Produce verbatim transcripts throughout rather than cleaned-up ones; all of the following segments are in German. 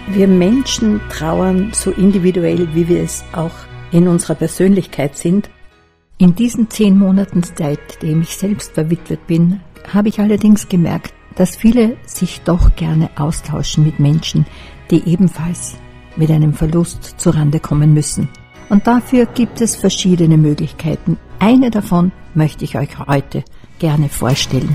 Wir Menschen trauern so individuell, wie wir es auch in unserer Persönlichkeit sind. In diesen zehn Monaten Zeit, dem ich selbst verwitwet bin, habe ich allerdings gemerkt, dass viele sich doch gerne austauschen mit Menschen, die ebenfalls mit einem Verlust zurande kommen müssen. Und dafür gibt es verschiedene Möglichkeiten. Eine davon möchte ich euch heute gerne vorstellen.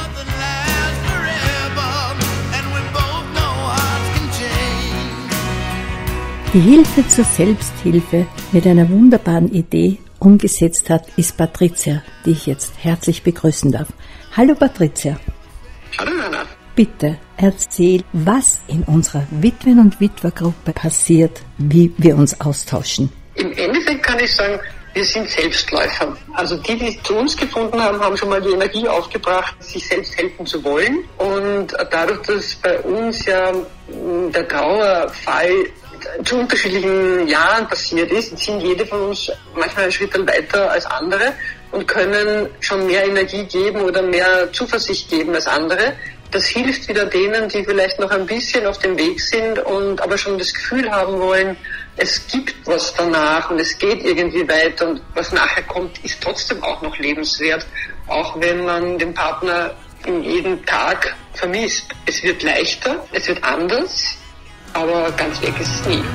Die Hilfe zur Selbsthilfe mit einer wunderbaren Idee umgesetzt hat, ist Patricia, die ich jetzt herzlich begrüßen darf. Hallo Patricia. Hallo Jana. Bitte erzähl, was in unserer Witwen- und Witwergruppe passiert, wie wir uns austauschen. Im Endeffekt kann ich sagen, wir sind Selbstläufer. Also die, die zu uns gefunden haben, haben schon mal die Energie aufgebracht, sich selbst helfen zu wollen. Und dadurch, dass bei uns ja der Trauerfall zu unterschiedlichen Jahren passiert ist, sind jede von uns manchmal einen Schritt weiter als andere und können schon mehr Energie geben oder mehr Zuversicht geben als andere. Das hilft wieder denen, die vielleicht noch ein bisschen auf dem Weg sind und aber schon das Gefühl haben wollen, es gibt was danach und es geht irgendwie weiter und was nachher kommt, ist trotzdem auch noch lebenswert, auch wenn man den Partner in jedem Tag vermisst. Es wird leichter, es wird anders, aber ganz weg ist es nie.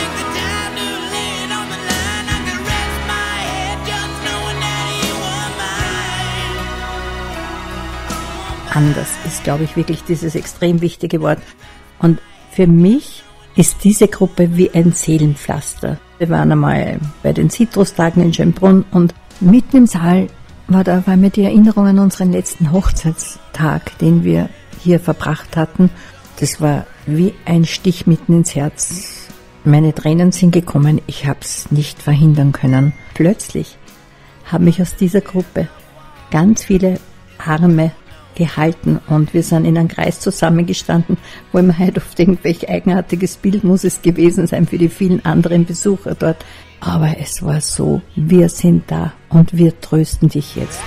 Anders ist, glaube ich, wirklich dieses extrem wichtige Wort. Und für mich ist diese Gruppe wie ein Seelenpflaster. Wir waren einmal bei den Zitrustagen in Schönbrunn und mitten im Saal war da auf einmal die Erinnerung an unseren letzten Hochzeitstag, den wir hier verbracht hatten. Das war wie ein Stich mitten ins Herz. Meine Tränen sind gekommen, ich habe es nicht verhindern können. Plötzlich haben mich aus dieser Gruppe ganz viele Arme gehalten und wir sind in einem Kreis zusammengestanden, wo immer halt oft irgendwelch eigenartiges Bild muss es gewesen sein für die vielen anderen Besucher dort. Aber es war so, wir sind da und wir trösten dich jetzt.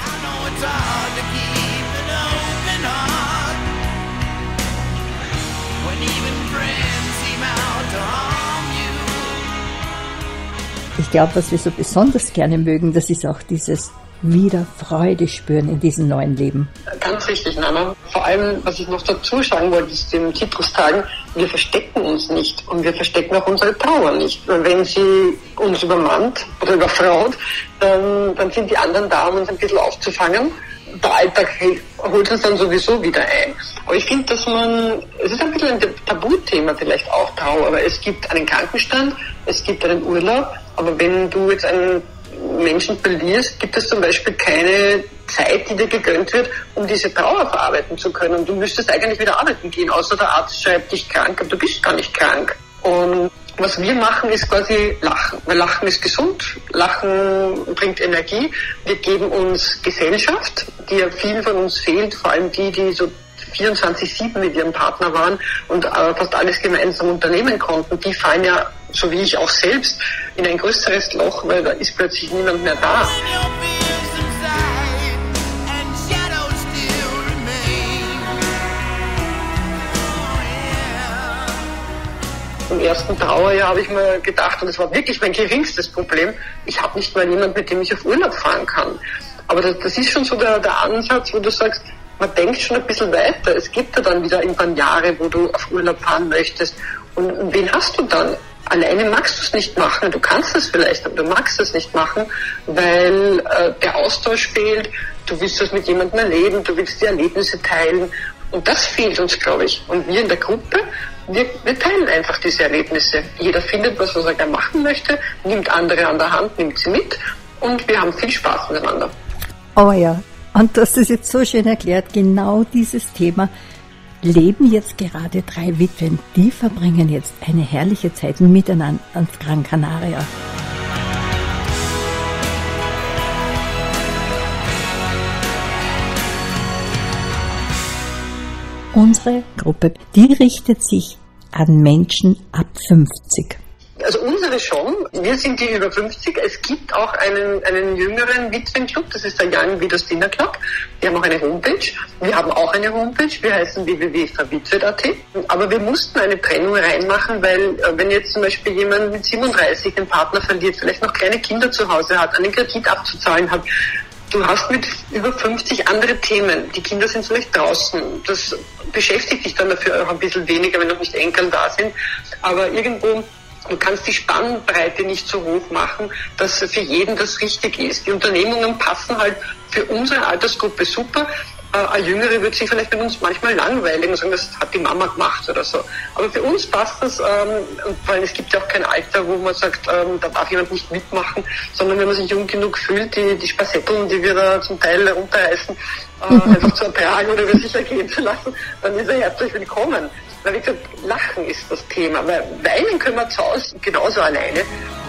Ich glaube, was wir so besonders gerne mögen, das ist auch dieses wieder Freude spüren in diesem neuen Leben. Ganz richtig, Nana. Vor allem, was ich noch dazu sagen wollte, ist den Zitrustagen, wir verstecken uns nicht und wir verstecken auch unsere Trauer nicht. Und wenn sie uns übermannt oder überfraut, dann, dann sind die anderen da, um uns ein bisschen aufzufangen. Der Alltag holt uns dann sowieso wieder ein. Aber ich finde, dass man, es ist ein bisschen ein Tabuthema vielleicht auch Trauer, aber es gibt einen Krankenstand, es gibt einen Urlaub, aber wenn du jetzt einen Menschen verlierst, gibt es zum Beispiel keine Zeit, die dir gegönnt wird, um diese Trauer verarbeiten zu können. Und du müsstest eigentlich wieder arbeiten gehen, außer der Arzt schreibt dich krank, aber du bist gar nicht krank. Und was wir machen, ist quasi Lachen. Weil Lachen ist gesund, Lachen bringt Energie. Wir geben uns Gesellschaft, die ja vielen von uns fehlt, vor allem die, die so vierundzwanzig sieben mit ihrem Partner waren und äh, fast alles gemeinsam unternehmen konnten, die fallen ja, so wie ich auch selbst, in ein größeres Loch, weil da ist plötzlich niemand mehr da. Im ersten Trauerjahr habe ich mir gedacht, und das war wirklich mein geringstes Problem, ich habe nicht mal jemanden, mit dem ich auf Urlaub fahren kann. Aber das, das ist schon so der, der Ansatz, wo du sagst, man denkt schon ein bisschen weiter. Es gibt ja dann wieder irgendwann Jahre, wo du auf Urlaub fahren möchtest. Und wen hast du dann? Alleine magst du es nicht machen. Du kannst es vielleicht, aber du magst es nicht machen, weil äh, der Austausch fehlt. Du willst das mit jemandem erleben, du willst die Erlebnisse teilen. Und das fehlt uns, glaube ich. Und wir in der Gruppe, wir, wir teilen einfach diese Erlebnisse. Jeder findet was, was er gerne machen möchte, nimmt andere an der Hand, nimmt sie mit und wir haben viel Spaß miteinander. Oh ja. Und du hast es jetzt so schön erklärt, genau dieses Thema leben jetzt gerade drei Witwen. Die verbringen jetzt eine herrliche Zeit miteinander auf Gran Canaria. Unsere Gruppe, die richtet sich an Menschen ab fünfzig. Also unsere schon. Wir sind die über fünfzig. Es gibt auch einen, einen jüngeren Witwenclub, das ist der Young Widows Dinner Club. Die haben auch eine Homepage. Wir haben auch eine Homepage. Wir heißen w w w punkt verwitwet punkt a t. Aber wir mussten eine Trennung reinmachen, weil wenn jetzt zum Beispiel jemand mit siebenunddreißig den Partner verliert, vielleicht noch kleine Kinder zu Hause hat, einen Kredit abzuzahlen hat, du hast mit über fünfzig andere Themen. Die Kinder sind vielleicht draußen. Das beschäftigt dich dann dafür auch ein bisschen weniger, wenn noch nicht Enkel da sind. Aber irgendwo, du kannst die Spannbreite nicht so hoch machen, dass für jeden das richtig ist. Die Unternehmungen passen halt für unsere Altersgruppe super. Äh, eine Jüngere wird sich vielleicht mit uns manchmal langweilig und sagen, das hat die Mama gemacht oder so. Aber für uns passt das, ähm, weil es gibt ja auch kein Alter, wo man sagt, ähm, da darf jemand nicht mitmachen, sondern wenn man sich jung genug fühlt, die, die Spassetteln, die wir da zum Teil runterreißen, äh, einfach zu ertragen oder über sich ergehen zu lassen, dann ist er herzlich willkommen. Weil, wie gesagt, Lachen ist das Thema, weil weinen können wir zu Hause genauso alleine.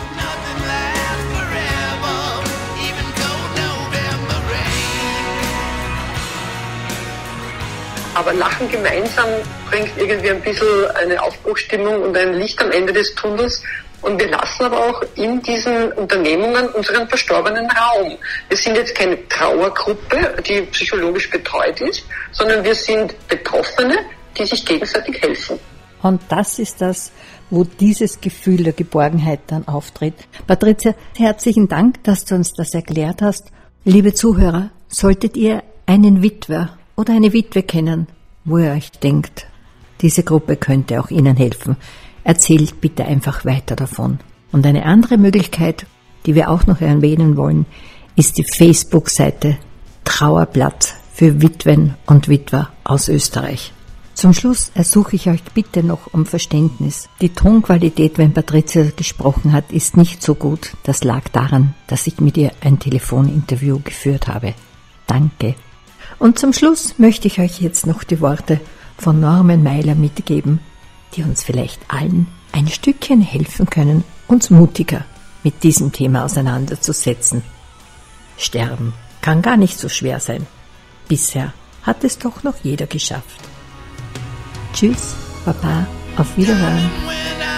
Aber Lachen gemeinsam bringt irgendwie ein bisschen eine Aufbruchsstimmung und ein Licht am Ende des Tunnels. Und wir lassen aber auch in diesen Unternehmungen unseren Verstorbenen Raum. Wir sind jetzt keine Trauergruppe, die psychologisch betreut ist, sondern wir sind Betroffene, die sich gegenseitig helfen. Und das ist das, wo dieses Gefühl der Geborgenheit dann auftritt. Patricia, herzlichen Dank, dass du uns das erklärt hast. Liebe Zuhörer, solltet ihr einen Witwer oder eine Witwe kennen, wo ihr euch denkt, diese Gruppe könnte auch Ihnen helfen, erzählt bitte einfach weiter davon. Und eine andere Möglichkeit, die wir auch noch erwähnen wollen, ist die Facebook-Seite Trauerblatt für Witwen und Witwer aus Österreich. Zum Schluss ersuche ich euch bitte noch um Verständnis. Die Tonqualität, wenn Patricia gesprochen hat, ist nicht so gut. Das lag daran, dass ich mit ihr ein Telefoninterview geführt habe. Danke. Und zum Schluss möchte ich euch jetzt noch die Worte von Norman Mailer mitgeben, die uns vielleicht allen ein Stückchen helfen können, uns mutiger mit diesem Thema auseinanderzusetzen. Sterben kann gar nicht so schwer sein. Bisher hat es doch noch jeder geschafft. Tschüss, Baba, auf Wiederhören.